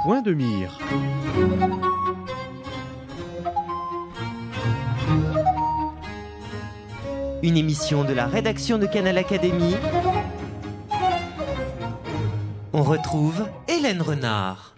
Point de mire. Une émission de la rédaction de Canal Académie. On retrouve Hélène Renard.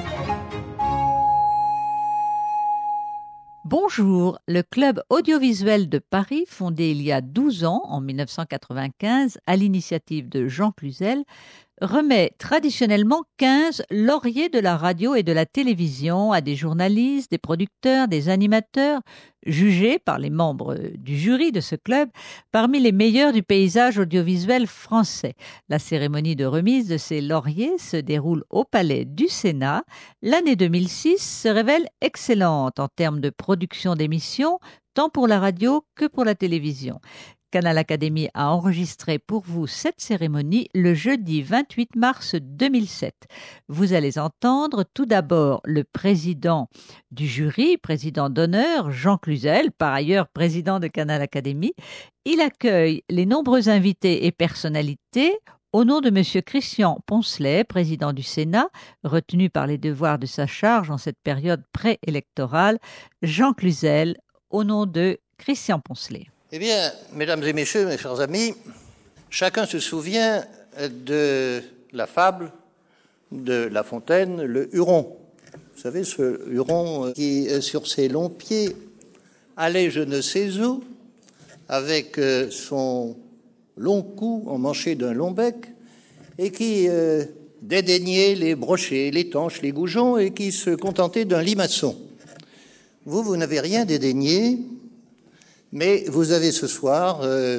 Bonjour, le Club audiovisuel de Paris, fondé il y a 12 ans, en 1995, à l'initiative de Jean Cluzel, remet traditionnellement 15 lauriers de la radio et de la télévision à des journalistes, des producteurs, des animateurs, jugés par les membres du jury de ce club parmi les meilleurs du paysage audiovisuel français. La cérémonie de remise de ces lauriers se déroule au Palais du Sénat. L'année 2006 se révèle excellente en termes de production d'émissions, tant pour la radio que pour la télévision. Canal Académie a enregistré pour vous cette cérémonie le jeudi 28 mars 2007. Vous allez entendre tout d'abord le président du jury, président d'honneur, Jean Cluzel, par ailleurs président de Canal Académie. Il accueille les nombreux invités et personnalités au nom de M. Christian Poncelet, président du Sénat, retenu par les devoirs de sa charge en cette période préélectorale. Jean Cluzel, au nom de Christian Poncelet. Eh bien, mesdames et messieurs, mes chers amis, chacun se souvient de la fable de La Fontaine, le Huron. Vous savez, ce Huron qui, sur ses longs pieds, allait je ne sais où, avec son long cou emmanché d'un long bec, et qui dédaignait les brochets, les tanches, les goujons, et qui se contentait d'un limaçon. Vous n'avez rien dédaigné, mais vous avez ce soir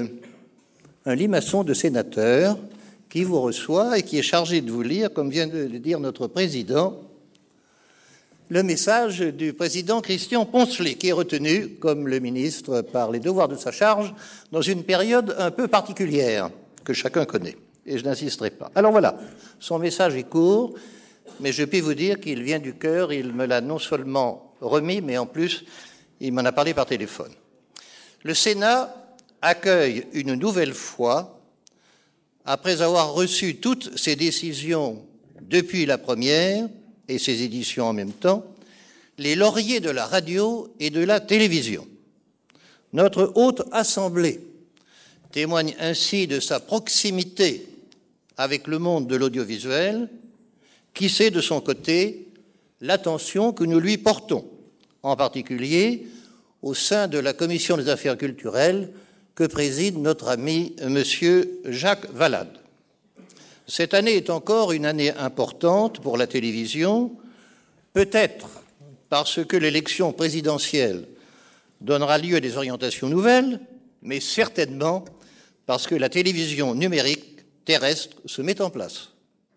un limaçon de sénateur qui vous reçoit et qui est chargé de vous lire, comme vient de le dire notre président, le message du président Christian Poncelet, qui est retenu comme le ministre par les devoirs de sa charge dans une période un peu particulière que chacun connaît, et je n'insisterai pas. Alors voilà, son message est court, mais je puis vous dire qu'il vient du cœur. Il me l'a non seulement remis, mais en plus, il m'en a parlé par téléphone. Le Sénat accueille une nouvelle fois, après avoir reçu toutes ses décisions depuis la première et ses éditions en même temps, les lauriers de la radio et de la télévision. Notre haute assemblée témoigne ainsi de sa proximité avec le monde de l'audiovisuel, qui sait de son côté l'attention que nous lui portons, en particulier au sein de la Commission des affaires culturelles que préside notre ami monsieur Jacques Valade. Cette année est encore une année importante pour la télévision, peut-être parce que l'élection présidentielle donnera lieu à des orientations nouvelles, mais certainement parce que la télévision numérique terrestre se met en place.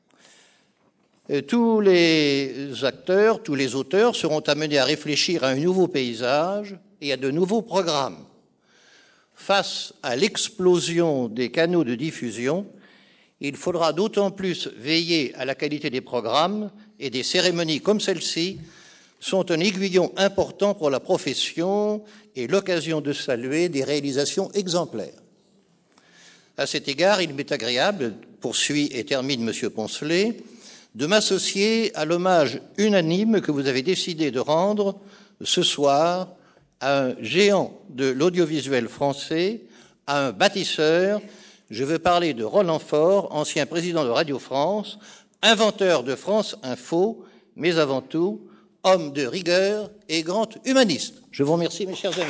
Tous les acteurs, tous les auteurs seront amenés à réfléchir à un nouveau paysage et à de nouveaux programmes. Face à l'explosion des canaux de diffusion, il faudra d'autant plus veiller à la qualité des programmes, et des cérémonies comme celle-ci sont un aiguillon important pour la profession et l'occasion de saluer des réalisations exemplaires. À cet égard, il m'est agréable, poursuit et termine M. Poncelet, de m'associer à l'hommage unanime que vous avez décidé de rendre ce soir à un géant de l'audiovisuel français, à un bâtisseur. Je veux parler de Roland Faure, ancien président de Radio France, inventeur de France Info, mais avant tout, homme de rigueur et grand humaniste. Je vous remercie, mes chers amis.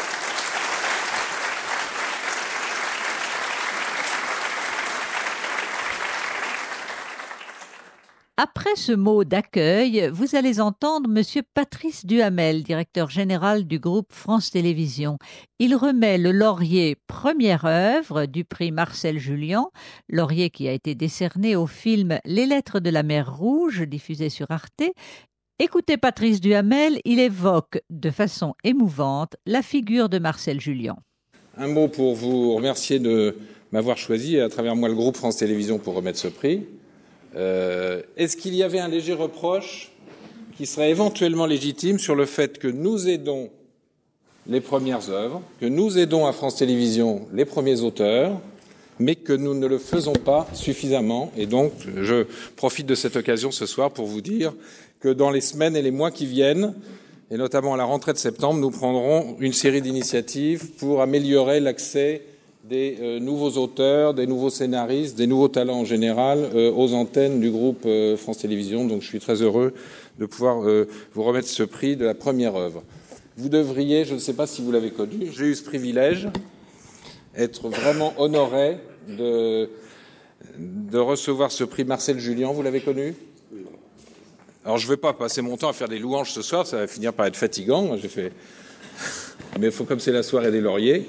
Après ce mot d'accueil, vous allez entendre M. Patrice Duhamel, directeur général du groupe France Télévisions. Il remet le laurier première œuvre du prix Marcel Julien, laurier qui a été décerné au film Les Lettres de la mer Rouge, diffusé sur Arte. Écoutez Patrice Duhamel, il évoque de façon émouvante la figure de Marcel Julien. Un mot pour vous remercier de m'avoir choisi, et à travers moi le groupe France Télévisions, pour remettre ce prix. Est-ce qu'il y avait un léger reproche qui serait éventuellement légitime sur le fait que nous aidons les premières œuvres, que nous aidons à France Télévisions les premiers auteurs, mais que nous ne le faisons pas suffisamment. Et donc, je profite de cette occasion ce soir pour vous dire que dans les semaines et les mois qui viennent, et notamment à la rentrée de septembre, nous prendrons une série d'initiatives pour améliorer l'accès des nouveaux auteurs, des nouveaux scénaristes, des nouveaux talents en général aux antennes du groupe France Télévisions. Donc je suis très heureux de pouvoir vous remettre ce prix de la première œuvre. Vous devriez, je ne sais pas si vous l'avez connu, j'ai eu ce privilège, être vraiment honoré de recevoir ce prix Marcel Julien. Vous l'avez connu ? Alors je ne vais pas passer mon temps à faire des louanges ce soir, ça va finir par être fatigant. Moi, j'ai fait... Mais il faut, comme c'est la soirée des lauriers,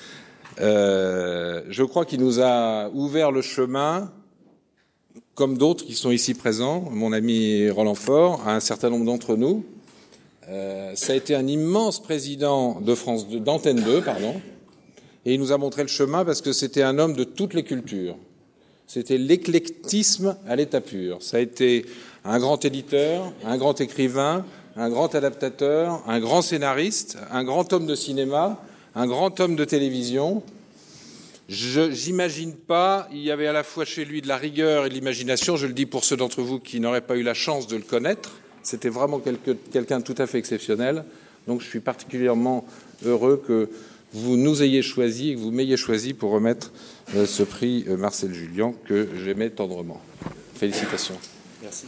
je crois qu'il nous a ouvert le chemin, comme d'autres qui sont ici présents, mon ami Roland Faure, à un certain nombre d'entre nous. Ça a été un immense président d'Antenne 2, et il nous a montré le chemin parce que c'était un homme de toutes les cultures. C'était l'éclectisme à l'état pur. Ça a été un grand éditeur, un grand écrivain, un grand adaptateur, un grand scénariste, un grand homme de cinéma, un grand homme de télévision. J'imagine pas, il y avait à la fois chez lui de la rigueur et de l'imagination, je le dis pour ceux d'entre vous qui n'auraient pas eu la chance de le connaître, c'était vraiment quelqu'un de tout à fait exceptionnel, donc je suis particulièrement heureux que vous nous ayez choisi et que vous m'ayez choisi pour remettre ce prix Marcel Julien que j'aimais tendrement. Félicitations. Merci.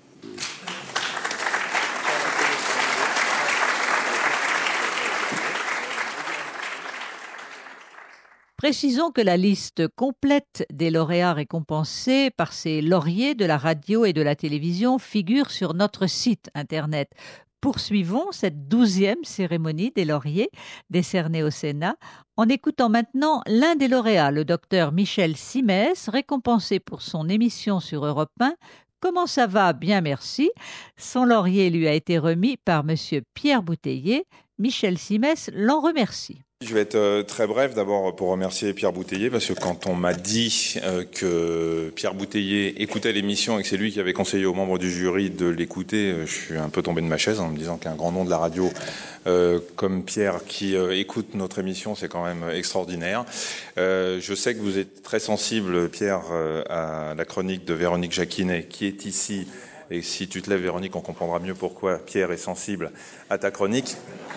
Précisons que la liste complète des lauréats récompensés par ces lauriers de la radio et de la télévision figure sur notre site internet. Poursuivons cette 12e cérémonie des lauriers décernés au Sénat en écoutant maintenant l'un des lauréats, le docteur Michel Simès, récompensé pour son émission sur Europe 1. Comment ça va ? Bien, merci. Son laurier lui a été remis par monsieur Pierre Bouteiller. Michel Simès l'en remercie. Je vais être très bref, d'abord pour remercier Pierre Bouteiller, parce que quand on m'a dit que Pierre Bouteiller écoutait l'émission et que c'est lui qui avait conseillé aux membres du jury de l'écouter, je suis un peu tombé de ma chaise en me disant qu'un grand nom de la radio comme Pierre qui écoute notre émission, c'est quand même extraordinaire. Je sais que vous êtes très sensible, Pierre, à la chronique de Véronique Jacquinet, qui est ici. Et si tu te lèves, Véronique, on comprendra mieux pourquoi Pierre est sensible à ta chronique.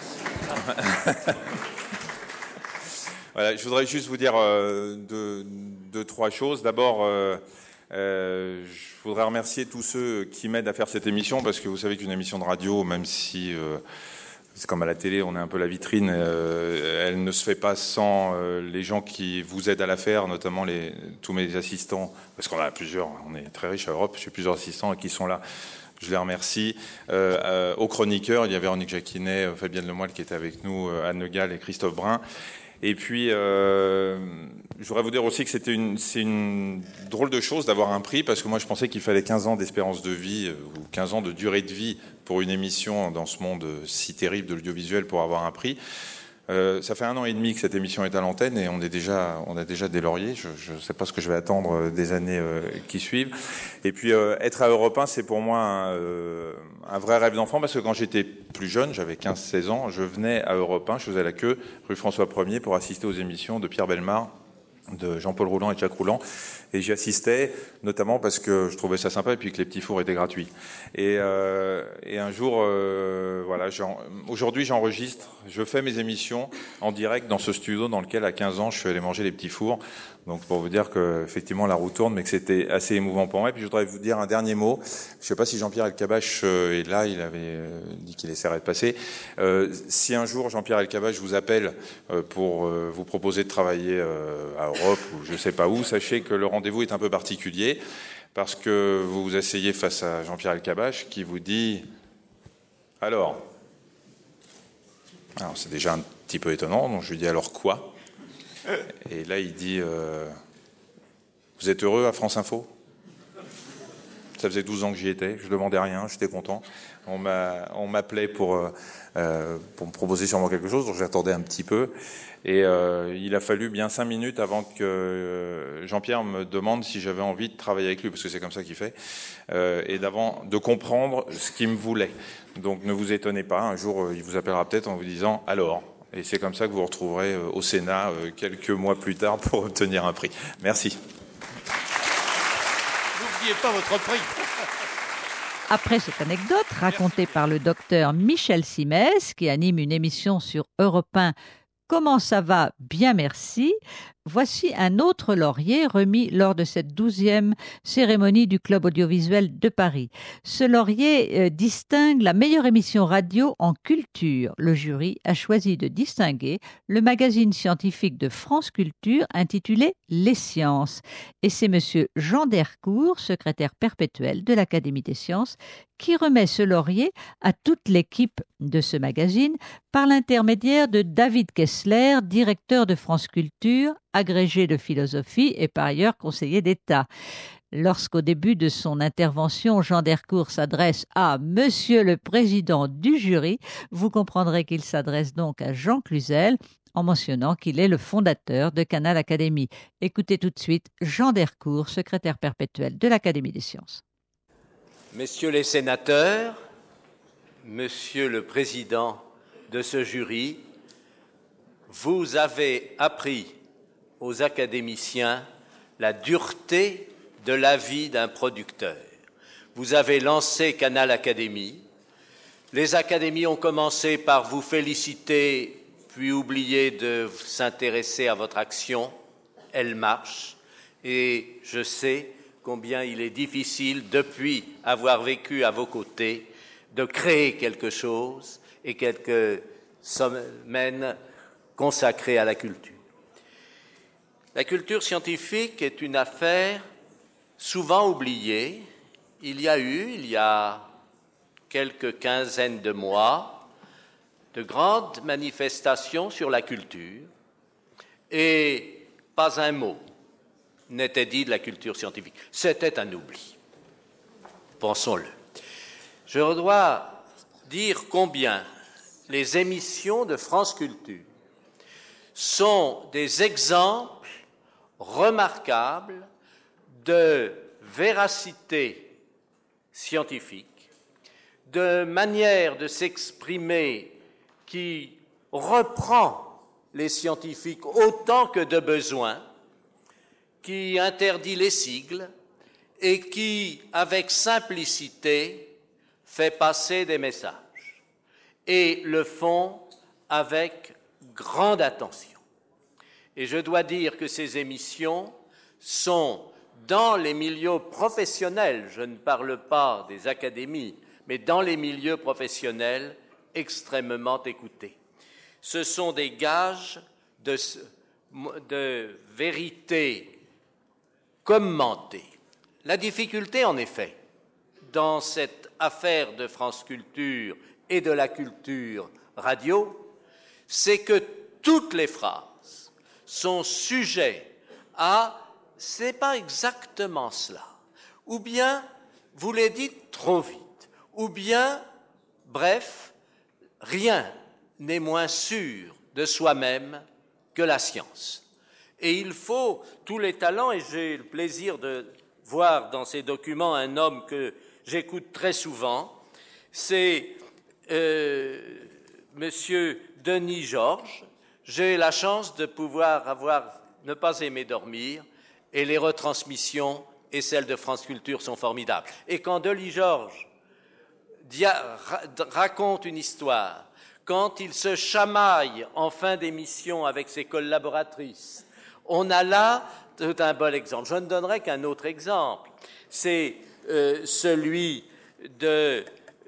Voilà, je voudrais juste vous dire deux, trois choses. D'abord, je voudrais remercier tous ceux qui m'aident à faire cette émission, parce que vous savez qu'une émission de radio, même si c'est comme à la télé, on est un peu la vitrine, elle ne se fait pas sans les gens qui vous aident à la faire, notamment tous mes assistants, parce qu'on a plusieurs, on est très riche à Europe, j'ai plusieurs assistants qui sont là. Je les remercie. Aux chroniqueurs, il y a Véronique Jacquinet, Fabienne Lemoyle qui était avec nous, Anne Le Gall et Christophe Brun. Et puis, je voudrais vous dire aussi que c'est une drôle de chose d'avoir un prix, parce que moi je pensais qu'il fallait 15 ans d'espérance de vie ou 15 ans de durée de vie pour une émission dans ce monde si terrible de l'audiovisuel pour avoir un prix. Ça fait 1 an et demi que cette émission est à l'antenne et on a déjà des lauriers. Je ne sais pas ce que je vais attendre des années qui suivent. Et puis être à Europe 1, c'est pour moi un vrai rêve d'enfant, parce que quand j'étais plus jeune, j'avais 15-16 ans, je venais à Europe 1, je faisais la queue rue François 1er pour assister aux émissions de Pierre Bellemare, de Jean-Paul Rouland et de Jacques Rouland, et j'y assistais notamment parce que je trouvais ça sympa et puis que les petits fours étaient gratuits. Et un jour, voilà, aujourd'hui j'enregistre, je fais mes émissions en direct dans ce studio dans lequel à 15 ans je suis allé manger les petits fours. Donc pour vous dire que effectivement la roue tourne, mais que c'était assez émouvant pour moi. Et puis je voudrais vous dire un dernier mot. Je ne sais pas si Jean-Pierre Elkabbach est là, il avait dit qu'il essaierait de passer. Si un jour Jean-Pierre Elkabbach vous appelle pour vous proposer de travailler à Europe ou je ne sais pas où, sachez que le rendez-vous est un peu particulier, parce que vous vous asseyez face à Jean-Pierre Elkabbach qui vous dit alors c'est déjà un petit peu étonnant, donc je lui dis alors quoi? Et là il dit vous êtes heureux à France Info? Ça faisait 12 ans que j'y étais, je demandais rien, j'étais content. On m'appelait pour me proposer sûrement quelque chose, donc j'attendais un petit peu. Et il a fallu bien 5 minutes avant que Jean-Pierre me demande si j'avais envie de travailler avec lui, parce que c'est comme ça qu'il fait, et de comprendre ce qu'il me voulait. Donc ne vous étonnez pas, un jour il vous appellera peut-être en vous disant alors, Et c'est comme ça que vous vous retrouverez au Sénat quelques mois plus tard pour obtenir un prix. Merci. N'oubliez pas votre prix. Après cette anecdote racontée par le docteur Michel Simès, qui anime une émission sur Europe 1, Comment ça va? Bien merci. Voici un autre laurier remis lors de cette 12e cérémonie du Club audiovisuel de Paris. Ce laurier distingue la meilleure émission radio en culture. Le jury a choisi de distinguer le magazine scientifique de France Culture intitulé Les Sciences. Et c'est monsieur Jean Dercourt, secrétaire perpétuel de l'Académie des sciences, qui remet ce laurier à toute l'équipe de ce magazine par l'intermédiaire de David Kessler, directeur de France Culture, agrégé de philosophie et par ailleurs conseiller d'État. Lorsqu'au début de son intervention, Jean Dercourt s'adresse à Monsieur le Président du jury, vous comprendrez qu'il s'adresse donc à Jean Cluzel en mentionnant qu'il est le fondateur de Canal Académie. Écoutez tout de suite Jean Dercourt, secrétaire perpétuel de l'Académie des sciences. Messieurs les sénateurs, Monsieur le Président de ce jury, vous avez appris aux académiciens la dureté de la vie d'un producteur. Vous avez lancé Canal Académie. Les académies ont commencé par vous féliciter, puis oublier de s'intéresser à votre action. Elle marche et je sais combien il est difficile, depuis avoir vécu à vos côtés, de créer quelque chose et quelques semaines consacrées à la culture. La culture scientifique est une affaire souvent oubliée. Il y a quelques quinzaines de mois, de grandes manifestations sur la culture et pas un mot n'était dit de la culture scientifique. C'était un oubli. Pensons-le. Je dois dire combien les émissions de France Culture sont des exemples remarquables de véracité scientifique, de manière de s'exprimer qui reprend les scientifiques autant que de besoin, qui interdit les sigles et qui, avec simplicité, fait passer des messages et le font avec grande attention. Et je dois dire que ces émissions sont, dans les milieux professionnels, je ne parle pas des académies, mais dans les milieux professionnels, extrêmement écoutées. Ce sont des gages de vérité commentée. La difficulté, en effet, dans cette affaire de France Culture et de la culture radio, c'est que toutes les phrases sont sujettes à « c'est pas exactement cela », ou bien « vous les dites trop vite », ou bien, bref, rien n'est moins sûr de soi-même que la science. Et il faut tous les talents, et j'ai le plaisir de voir dans ces documents un homme que j'écoute très souvent, c'est Monsieur Denis Georges. J'ai la chance de pouvoir ne pas aimer dormir, et les retransmissions et celles de France Culture sont formidables. Et quand Denis Georges raconte une histoire, quand il se chamaille en fin d'émission avec ses collaboratrices, on a là tout un bel exemple. Je ne donnerai qu'un autre exemple. C'est celui de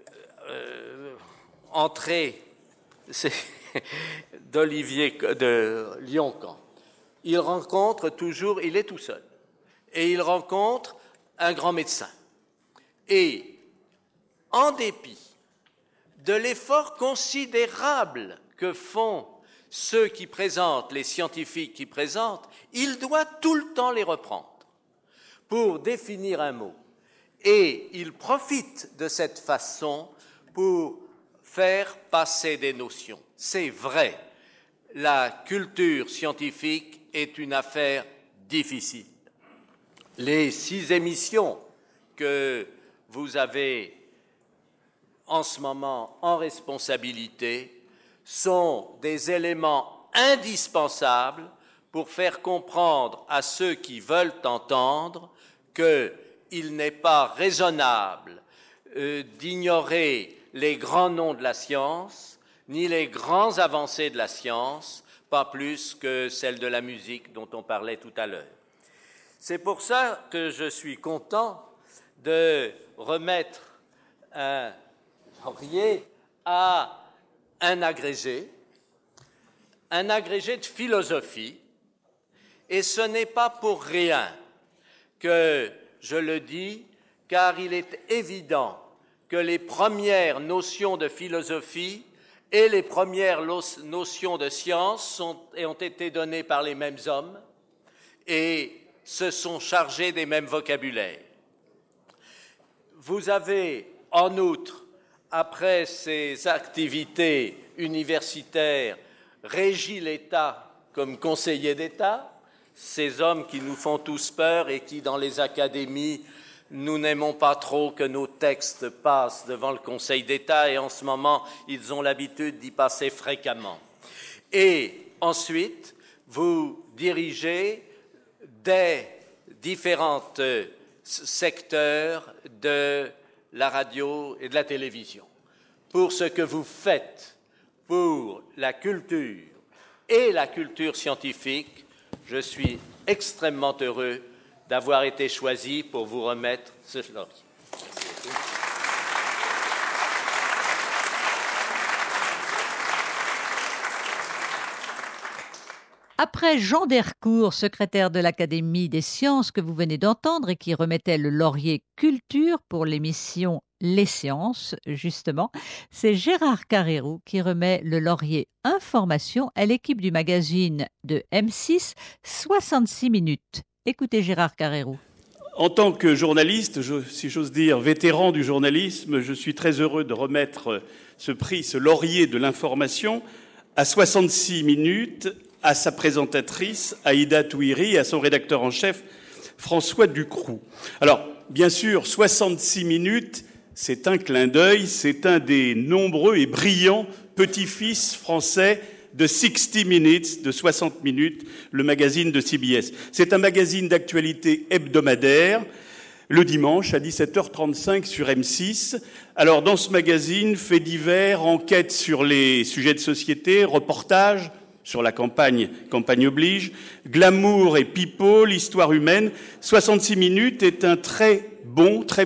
d'Olivier de Lioncan. Il rencontre toujours, il est tout seul, et il rencontre un grand médecin. Et en dépit de l'effort considérable que font ceux qui présentent, les scientifiques qui présentent, il doit tout le temps les reprendre pour définir un mot. Et il profite de cette façon pour faire passer des notions. C'est vrai, la culture scientifique est une affaire difficile. Les 6 émissions que vous avez en ce moment en responsabilité sont des éléments indispensables pour faire comprendre à ceux qui veulent entendre qu'il n'est pas raisonnable d'ignorer les grands noms de la science, ni les grands avancées de la science, pas plus que celle de la musique dont on parlait tout à l'heure. C'est pour ça que je suis content de remettre un laurier à un agrégé de philosophie, et ce n'est pas pour rien que je le dis, car il est évident que les premières notions de philosophie et les premières notions de science ont été données par les mêmes hommes et se sont chargés des mêmes vocabulaires. Vous avez, en outre, après ces activités universitaires, régi l'État comme conseiller d'État, ces hommes qui nous font tous peur et qui, dans les académies, nous n'aimons pas trop que nos textes passent devant le Conseil d'État, et en ce moment, ils ont l'habitude d'y passer fréquemment. Et ensuite, vous dirigez des différents secteurs de la radio et de la télévision. Pour ce que vous faites pour la culture et la culture scientifique, je suis extrêmement heureux d'avoir été choisi pour vous remettre ce laurier. Après Jean Dercourt, secrétaire de l'Académie des sciences que vous venez d'entendre et qui remettait le laurier culture pour l'émission Les Sciences, justement, c'est Gérard Carrérou qui remet le laurier information à l'équipe du magazine de M6 66 minutes. Écoutez Gérard Carrérou. En tant que journaliste, si j'ose dire vétéran du journalisme, je suis très heureux de remettre ce prix, ce laurier de l'information, à 66 minutes, à sa présentatrice, Aïda Touhiri, et à son rédacteur en chef, François Ducroux. Alors, bien sûr, 66 minutes, c'est un clin d'œil, c'est un des nombreux et brillants petits-fils français de 60 Minutes, de 60 minutes, le magazine de CBS. C'est un magazine d'actualité hebdomadaire, le dimanche à 17h35 sur M6. Alors, dans ce magazine, faits divers, enquêtes sur les sujets de société, reportages sur la campagne oblige, glamour et people, histoire humaine. 66 minutes est un très bon, très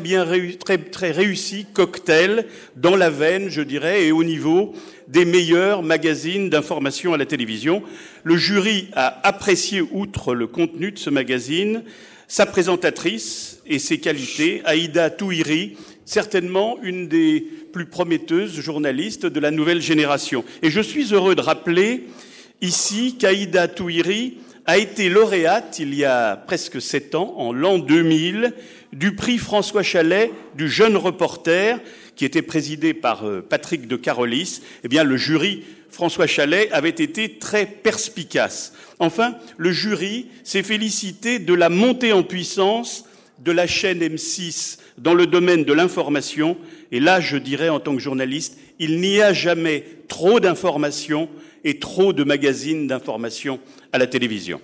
réussi cocktail dans la veine, je dirais, et au niveau des meilleurs magazines d'information à la télévision. Le jury a apprécié, outre le contenu de ce magazine, sa présentatrice et ses qualités, Aïda Touhiri, certainement une des plus prometteuses journalistes de la nouvelle génération. Et je suis heureux de rappeler ici qu'Aïda Touhiri a été lauréate, il y a presque 7 ans, en l'an 2000, du prix François Chalais du jeune reporter, qui était présidé par Patrick de Carolis. Eh bien, le jury François Chalais avait été très perspicace. Enfin, le jury s'est félicité de la montée en puissance de la chaîne M6 dans le domaine de l'information. Et là, je dirais, en tant que journaliste, il n'y a jamais trop d'informations et trop de magazines d'information à la télévision.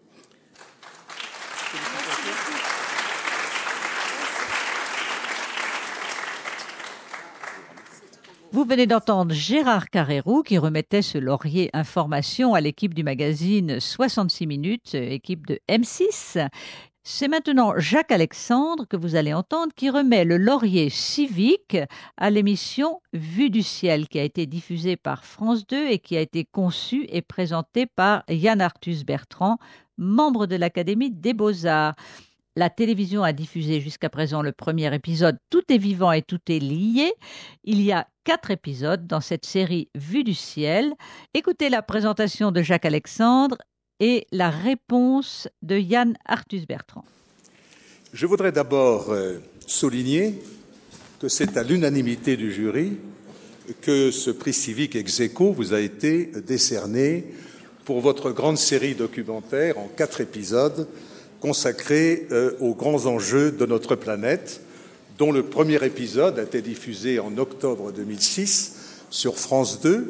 Vous venez d'entendre Gérard Carrérou qui remettait ce laurier information à l'équipe du magazine 66 minutes, équipe de M6. C'est maintenant Jacques Alexandre que vous allez entendre qui remet le laurier civique à l'émission Vue du ciel qui a été diffusée par France 2 et qui a été conçue et présentée par Yann Arthus Bertrand, membre de l'Académie des Beaux-Arts. La télévision a diffusé jusqu'à présent le premier épisode « Tout est vivant et tout est lié ». Il y a 4 épisodes dans cette série Vue du ciel. Écoutez la présentation de Jacques Alexandre et la réponse de Yann Arthus Bertrand. Je voudrais d'abord souligner que c'est à l'unanimité du jury que ce prix civique ex aequo vous a été décerné pour votre grande série documentaire en 4 épisodes consacrés aux grands enjeux de notre planète, dont le premier épisode a été diffusé en octobre 2006 sur France 2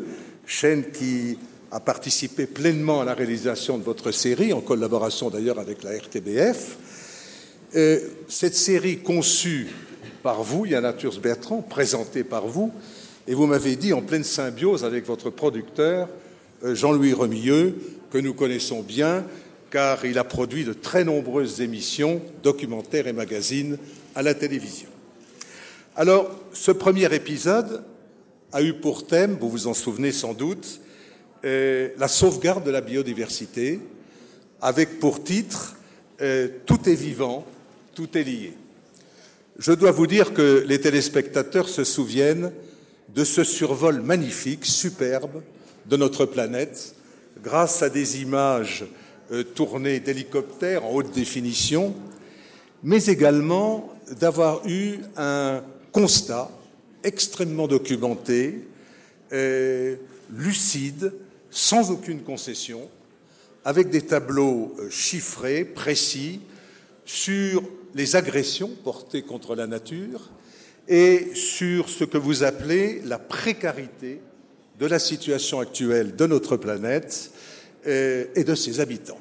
chaîne qui a participé pleinement à la réalisation de votre série, en collaboration d'ailleurs avec la RTBF. Cette série conçue par vous, Yana Thurs-Bertrand, présentée par vous, et vous m'avez dit en pleine symbiose avec votre producteur, Jean-Louis Remilleux, que nous connaissons bien, car il a produit de très nombreuses émissions, documentaires et magazines à la télévision. Alors, ce premier épisode a eu pour thème, vous vous en souvenez sans doute, la sauvegarde de la biodiversité, avec pour titre « Tout est vivant, tout est lié ». Je dois vous dire que les téléspectateurs se souviennent de ce survol magnifique, superbe, de notre planète, grâce à des images tournées d'hélicoptères en haute définition, mais également d'avoir eu un constat extrêmement documenté, lucide, sans aucune concession, avec des tableaux chiffrés, précis, sur les agressions portées contre la nature et sur ce que vous appelez la précarité de la situation actuelle de notre planète et de ses habitants.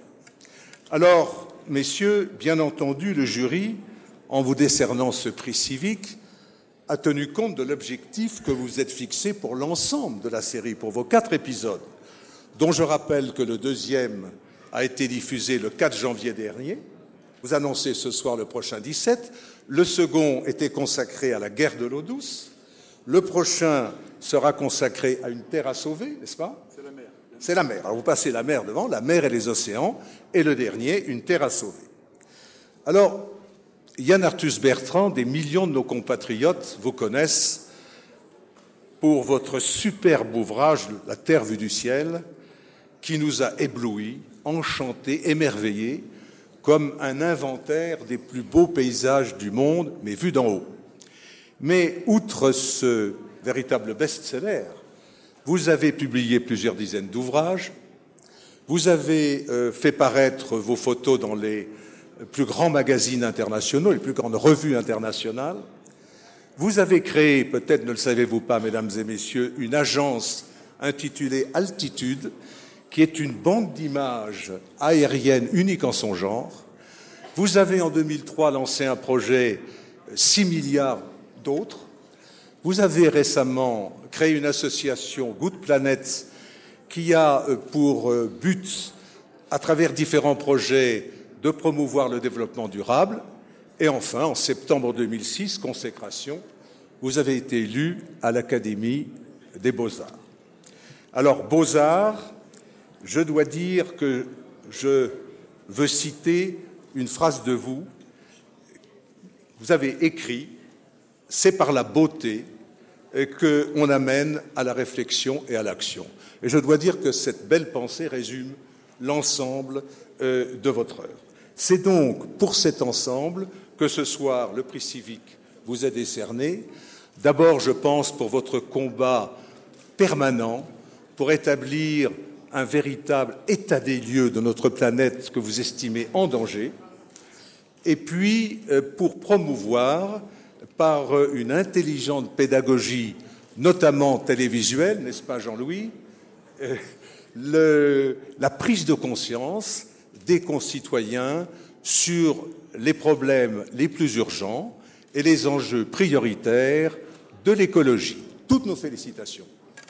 Alors, messieurs, bien entendu, le jury, en vous décernant ce prix civique, a tenu compte de l'objectif que vous êtes fixé pour l'ensemble de la série, pour vos 4 épisodes, dont je rappelle que le deuxième a été diffusé le 4 janvier dernier. Vous annoncez ce soir le prochain 17. Le second était consacré à la guerre de l'eau douce. Le prochain sera consacré à une terre à sauver, n'est-ce pas? C'est la mer. C'est la mer. Alors vous passez la mer devant, la mer et les océans, et le dernier, une terre à sauver. Alors, Yana Thurs-Bertrand, des millions de nos compatriotes vous connaissent pour votre superbe ouvrage « La Terre vue du ciel », qui nous a éblouis, enchantés, émerveillés, comme un inventaire des plus beaux paysages du monde, mais vus d'en haut. Mais outre ce véritable best-seller, vous avez publié plusieurs dizaines d'ouvrages, vous avez fait paraître vos photos dans les plus grands magazines internationaux, les plus grandes revues internationales. Vous avez créé, peut-être ne le savez-vous pas, mesdames et messieurs, une agence intitulée Altitude, qui est une banque d'images aériennes unique en son genre. Vous avez en 2003 lancé un projet 6 milliards d'autres. Vous avez récemment créé une association Good Planet qui a pour but, à travers différents projets, de promouvoir le développement durable. Et enfin, en septembre 2006, consécration, vous avez été élu à l'Académie des Beaux-Arts. Alors, Beaux-Arts, je dois dire que je veux citer une phrase de vous. Vous avez écrit « C'est par la beauté qu'on amène à la réflexion et à l'action ». Et je dois dire que cette belle pensée résume l'ensemble de votre œuvre. C'est donc pour cet ensemble que ce soir, le prix civique vous est décerné. D'abord, je pense, pour votre combat permanent pour établir un véritable état des lieux de notre planète que vous estimez en danger, et puis pour promouvoir, par une intelligente pédagogie, notamment télévisuelle, n'est-ce pas Jean-Louis, la prise de conscience des concitoyens sur les problèmes les plus urgents et les enjeux prioritaires de l'écologie. Toutes nos félicitations.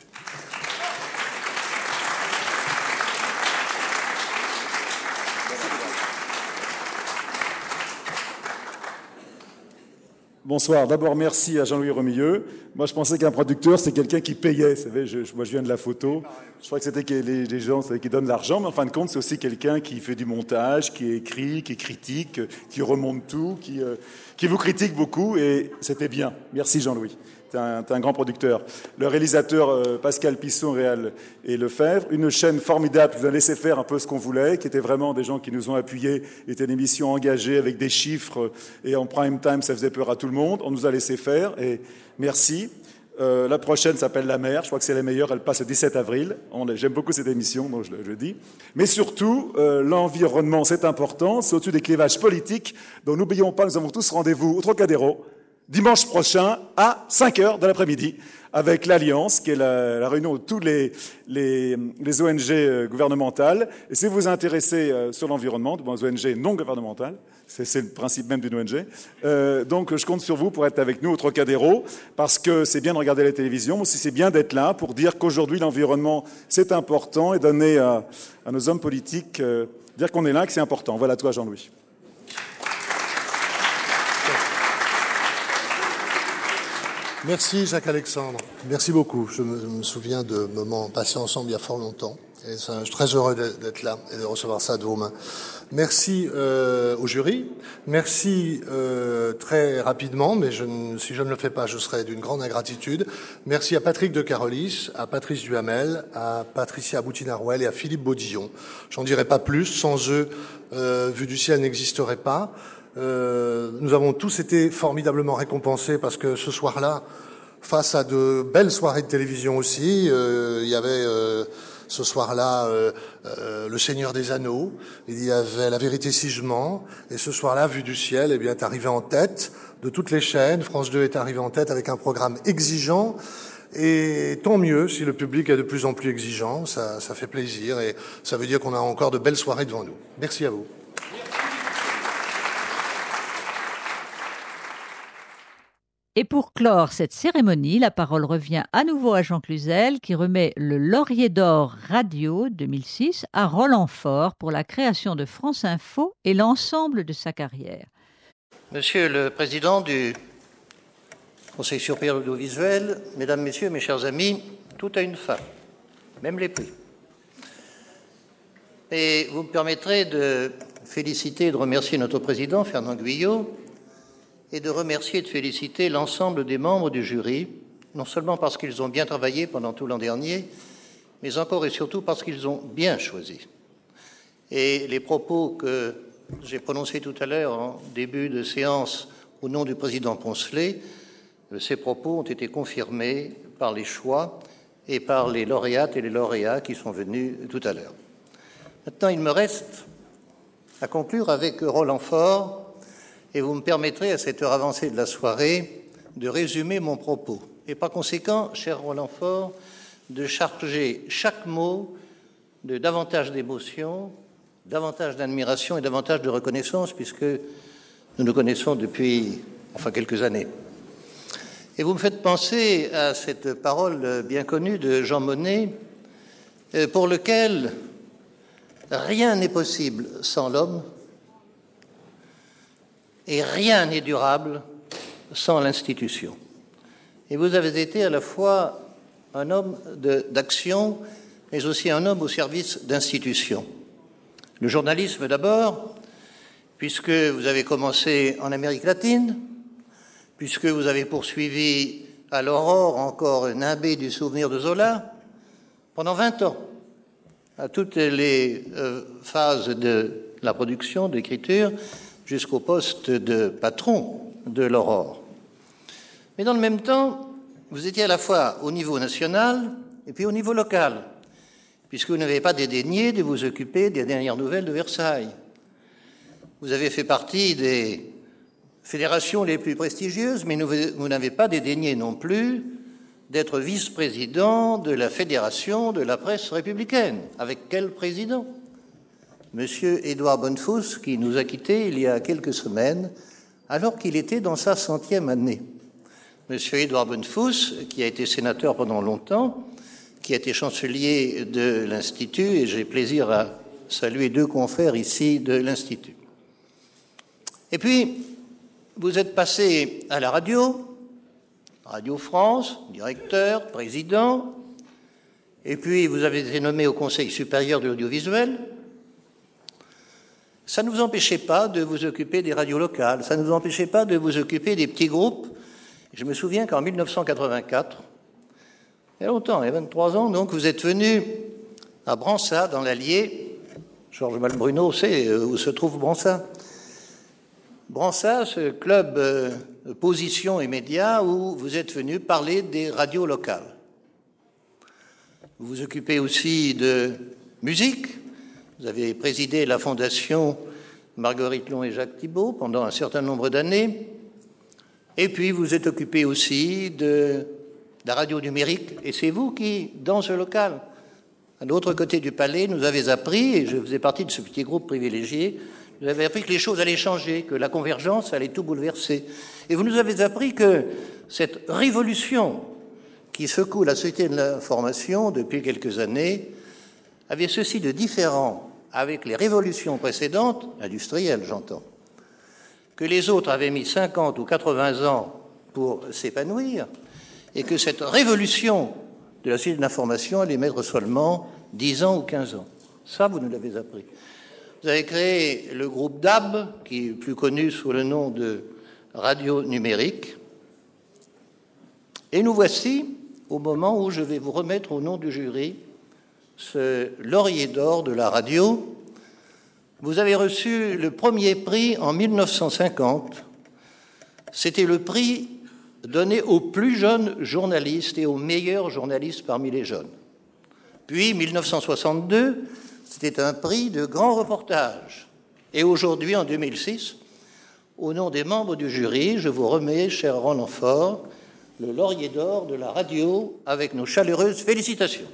Bonsoir. D'abord, merci à Jean-Louis Remilleux. Moi, je pensais qu'un producteur, c'est quelqu'un qui payait. Vous savez, moi, je viens de la photo. Je crois que c'était les gens qui donnent l'argent, mais en fin de compte, c'est aussi quelqu'un qui fait du montage, qui écrit, qui critique, qui remonte tout, qui vous critique beaucoup, et c'était bien. Merci Jean-Louis. T'es un grand producteur. Le réalisateur Pascal Pisson, Réal et Lefebvre, une chaîne formidable qui nous a laissé faire un peu ce qu'on voulait, qui était vraiment des gens qui nous ont appuyés, était une émission engagée avec des chiffres, et en prime time, ça faisait peur à tout le monde. On nous a laissé faire, et merci. La prochaine s'appelle La Mer, je crois que c'est la meilleure, elle passe le 17 avril. J'aime beaucoup cette émission, donc je le dis. Mais surtout, l'environnement, c'est important, c'est au-dessus des clivages politiques. Donc n'oublions pas, nous avons tous rendez-vous au Trocadéro, dimanche prochain à 5h de l'après-midi avec l'Alliance, qui est la réunion de toutes les ONG gouvernementales. Et si vous vous intéressez sur l'environnement, aux ONG non gouvernementales, c'est le principe même d'une ONG, donc je compte sur vous pour être avec nous au Trocadéro, parce que c'est bien de regarder la télévision, mais aussi c'est bien d'être là pour dire qu'aujourd'hui l'environnement c'est important et donner à nos hommes politiques, dire qu'on est là, que c'est important. Voilà, toi Jean-Louis. Merci Jacques-Alexandre, merci beaucoup. Je me souviens de moments passés ensemble il y a fort longtemps. Et je suis très heureux d'être là et de recevoir ça de vos mains. Merci au jury. Merci très rapidement, mais si je ne le fais pas, je serai d'une grande ingratitude. Merci à Patrick de Carolis, à Patrice Duhamel, à Patricia Boutinarouel et à Philippe Baudillon. J'en dirai pas plus. Sans eux, Vue du ciel n'existerait pas. Nous avons tous été formidablement récompensés parce que ce soir-là, face à de belles soirées de télévision aussi, il y avait ce soir-là Le Seigneur des Anneaux, il y avait La Vérité si je mens, et ce soir-là, Vue du ciel, eh bien, est arrivé en tête de toutes les chaînes. France 2 est arrivé en tête avec un programme exigeant. Et tant mieux si le public est de plus en plus exigeant, ça fait plaisir et ça veut dire qu'on a encore de belles soirées devant nous. Merci à vous. Et pour clore cette cérémonie, la parole revient à nouveau à Jean Cluzel qui remet le Laurier d'Or Radio 2006 à Roland Faure pour la création de France Info et l'ensemble de sa carrière. Monsieur le Président du Conseil supérieur de l'audiovisuel, Mesdames, Messieurs, mes chers amis, tout a une fin, même les prix. Et vous me permettrez de féliciter et de remercier notre Président, Fernand Guyot, et de remercier et de féliciter l'ensemble des membres du jury, non seulement parce qu'ils ont bien travaillé pendant tout l'an dernier, mais encore et surtout parce qu'ils ont bien choisi. Et les propos que j'ai prononcés tout à l'heure en début de séance au nom du président Poncelet, ces propos ont été confirmés par les choix et par les lauréates et les lauréats qui sont venus tout à l'heure. Maintenant, il me reste à conclure avec Roland Faure, et vous me permettrez, à cette heure avancée de la soirée, de résumer mon propos. Et par conséquent, cher Roland Faure, de charger chaque mot de davantage d'émotion, davantage d'admiration et davantage de reconnaissance, puisque nous nous connaissons depuis quelques années. Et vous me faites penser à cette parole bien connue de Jean Monnet, pour lequel rien n'est possible sans l'homme, et rien n'est durable sans l'institution. Et vous avez été à la fois un homme d'action, mais aussi un homme au service d'institutions. Le journalisme d'abord, puisque vous avez commencé en Amérique latine, puisque vous avez poursuivi à l'aurore, encore nimbé du souvenir de Zola, pendant 20 ans, à toutes les phases de la production, d'écriture, jusqu'au poste de patron de l'Aurore. Mais dans le même temps, vous étiez à la fois au niveau national et puis au niveau local, puisque vous n'avez pas dédaigné de vous occuper des dernières nouvelles de Versailles. Vous avez fait partie des fédérations les plus prestigieuses, mais vous n'avez pas dédaigné non plus d'être vice-président de la Fédération de la presse républicaine. Avec quel président ? Monsieur Édouard Bonnefous, qui nous a quittés il y a quelques semaines, alors qu'il était dans sa 100e année. Monsieur Édouard Bonnefous, qui a été sénateur pendant longtemps, qui a été chancelier de l'Institut, et j'ai plaisir à saluer 2 confrères ici de l'Institut. Et puis, vous êtes passé à la radio, Radio France, directeur, président, et puis vous avez été nommé au Conseil supérieur de l'audiovisuel. Ça ne vous empêchait pas de vous occuper des radios locales, ça ne vous empêchait pas de vous occuper des petits groupes. Je me souviens qu'en 1984, il y a longtemps, il y a 23 ans, donc vous êtes venu à Bransat, dans l'Allier. Georges Malbruno sait où se trouve Bransat. Bransat, ce club position et médias où vous êtes venu parler des radios locales. Vous vous occupez aussi de musique. Vous avez présidé la fondation Marguerite Long et Jacques Thibault pendant un certain nombre d'années. Et puis, vous êtes occupé aussi de la radio numérique. Et c'est vous qui, dans ce local, à l'autre côté du palais, nous avez appris, et je faisais partie de ce petit groupe privilégié, vous avez appris que les choses allaient changer, que la convergence allait tout bouleverser. Et vous nous avez appris que cette révolution qui secoue la société de l'information depuis quelques années avait ceci de différent avec les révolutions précédentes, industrielles j'entends, que les autres avaient mis 50 ou 80 ans pour s'épanouir, et que cette révolution de la société de l'information allait mettre seulement 10 ans ou 15 ans. Ça, vous nous l'avez appris. Vous avez créé le groupe DAB, qui est plus connu sous le nom de Radio Numérique. Et nous voici au moment où je vais vous remettre au nom du jury ce laurier d'or de la radio. Vous avez reçu le premier prix en 1950. C'était le prix donné aux plus jeunes journalistes et aux meilleurs journalistes parmi les jeunes. Puis, 1962, c'était un prix de grand reportage. Et aujourd'hui, en 2006, au nom des membres du jury, je vous remets, cher Roland Faure, le laurier d'or de la radio avec nos chaleureuses félicitations.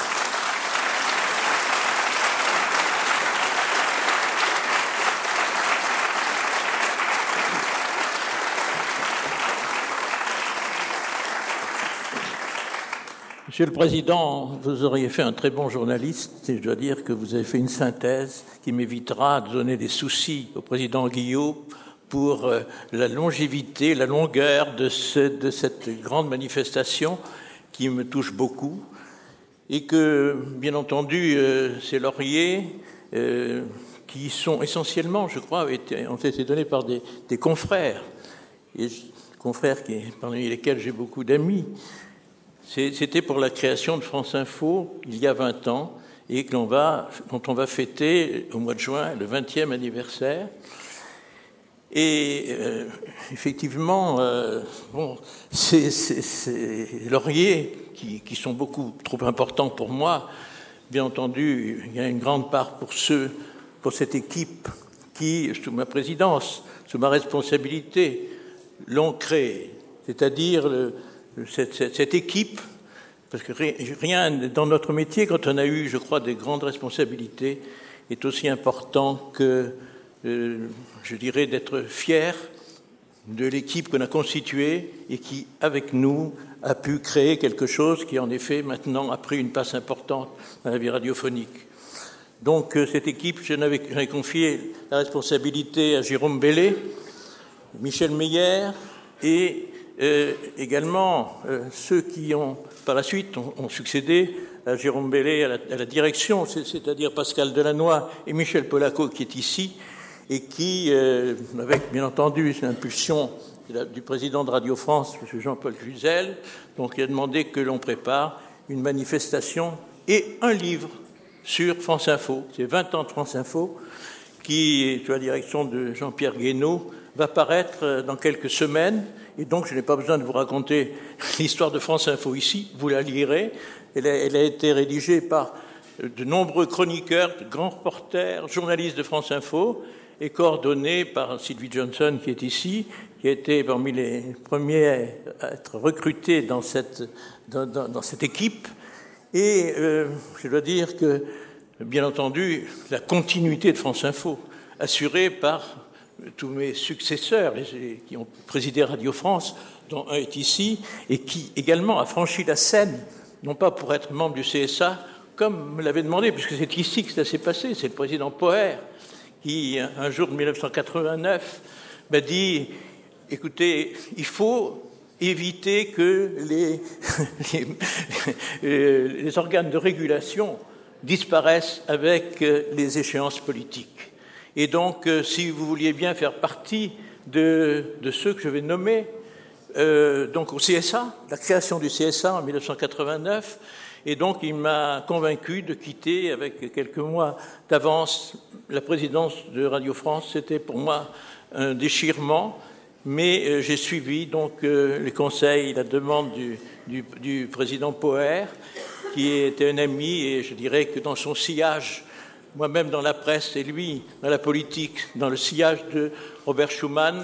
Monsieur le Président, vous auriez fait un très bon journaliste et je dois dire que vous avez fait une synthèse qui m'évitera de donner des soucis au Président Guillaume pour la longévité, la longueur de cette grande manifestation qui me touche beaucoup et que, bien entendu, ces lauriers qui sont essentiellement, je crois, ont été donnés par des confrères, et confrères parmi lesquels j'ai beaucoup d'amis. C'était pour la création de France Info il y a 20 ans et dont on va fêter au mois de juin le 20e anniversaire. Et effectivement, ces lauriers qui sont beaucoup trop importants pour moi, bien entendu, il y a une grande part pour cette équipe qui, sous ma présidence, sous ma responsabilité, l'ont créé. C'est-à-dire cette équipe, parce que rien dans notre métier, quand on a eu, je crois, des grandes responsabilités, est aussi important que, je dirais, d'être fier de l'équipe qu'on a constituée et qui, avec nous, a pu créer quelque chose qui, en effet, maintenant a pris une place importante dans la vie radiophonique. Donc, cette équipe, j'en avais confié la responsabilité à Jérôme Bellé, Michel Meyer et également ceux qui ont, par la suite, ont succédé à Jérôme Bellé à la direction, c'est-à-dire Pascal Delannoy et Michel Polaco qui est ici et qui, avec bien entendu l'impulsion du président de Radio France, M. Jean-Paul Cluzel, donc il a demandé que l'on prépare une manifestation et un livre sur France Info. C'est 20 ans de France Info qui, sous la direction de Jean-Pierre Guénaud, va paraître dans quelques semaines. Et donc, je n'ai pas besoin de vous raconter l'histoire de France Info ici, vous la lirez. Elle a été rédigée par de nombreux chroniqueurs, de grands reporters, journalistes de France Info, et coordonnée par Sylvie Johnson, qui est ici, qui a été parmi les premiers à être recrutés dans cette équipe. Et je dois dire que, bien entendu, la continuité de France Info, assurée par tous mes successeurs qui ont présidé Radio France, dont un est ici, et qui également a franchi la scène, non pas pour être membre du CSA, comme me l'avait demandé, puisque c'est ici que ça s'est passé, c'est le président Poher, qui, un jour de 1989, m'a dit « Écoutez, il faut éviter que les organes de régulation disparaissent avec les échéances politiques. Et donc, si vous vouliez bien faire partie de ceux que je vais nommer, donc au CSA, la création du CSA en 1989, et donc il m'a convaincu de quitter avec quelques mois d'avance la présidence de Radio France. C'était pour moi un déchirement, mais j'ai suivi donc les conseils, la demande du président Poher, qui était un ami, et je dirais que dans son sillage, moi-même dans la presse et lui dans la politique, dans le sillage de Robert Schuman,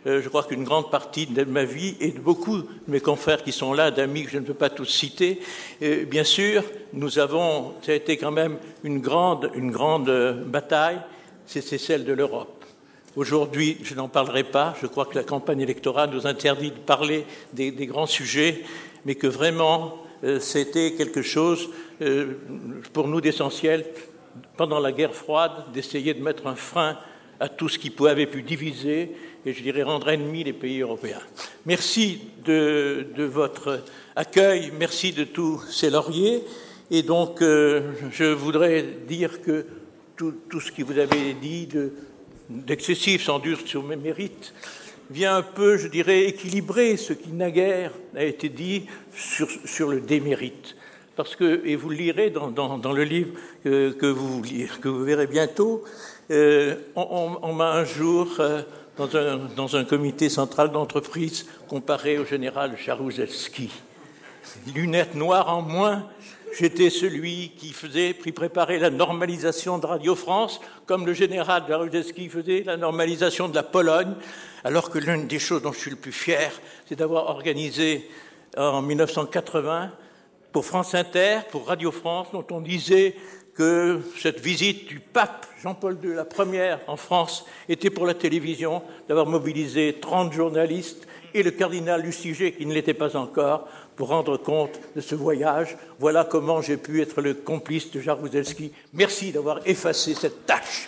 je crois qu'une grande partie de ma vie et de beaucoup de mes confrères qui sont là, d'amis que je ne peux pas tous citer, bien sûr, ça a été quand même une grande bataille, c'est celle de l'Europe. Aujourd'hui, je n'en parlerai pas, je crois que la campagne électorale nous interdit de parler des grands sujets, mais que vraiment, c'était quelque chose, pour nous, d'essentiel, pendant la guerre froide, d'essayer de mettre un frein à tout ce qui avait pu diviser et, je dirais, rendre ennemis les pays européens. Merci de votre accueil, merci de tous ces lauriers. Et donc, je voudrais dire que tout ce que vous avez dit d'excessif, sans doute, sur mes mérites, vient un peu, je dirais, équilibrer ce qui naguère a été dit sur le démérite. Parce que, et vous le lirez dans le livre que vous verrez bientôt, on m'a un jour, dans un comité central d'entreprise, comparé au général Jaruzelski. Lunettes noires en moins, j'étais celui qui préparait la normalisation de Radio France, comme le général Jaruzelski faisait la normalisation de la Pologne, alors que l'une des choses dont je suis le plus fier, c'est d'avoir organisé en 1980, pour France Inter, pour Radio France, dont on disait que cette visite du pape Jean-Paul II, la première en France, était pour la télévision, d'avoir mobilisé 30 journalistes et le cardinal Lustiger, qui ne l'était pas encore, pour rendre compte de ce voyage. Voilà comment j'ai pu être le complice de Jaruzelski. Merci d'avoir effacé cette tâche.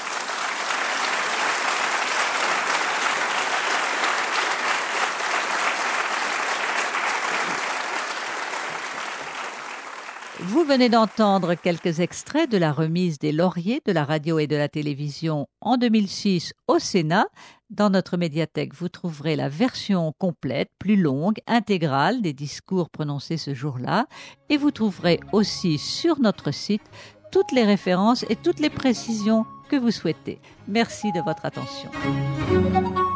Vous venez d'entendre quelques extraits de la remise des lauriers de la radio et de la télévision en 2006 au Sénat. Dans notre médiathèque, vous trouverez la version complète, plus longue, intégrale des discours prononcés ce jour-là. Et vous trouverez aussi sur notre site toutes les références et toutes les précisions que vous souhaitez. Merci de votre attention.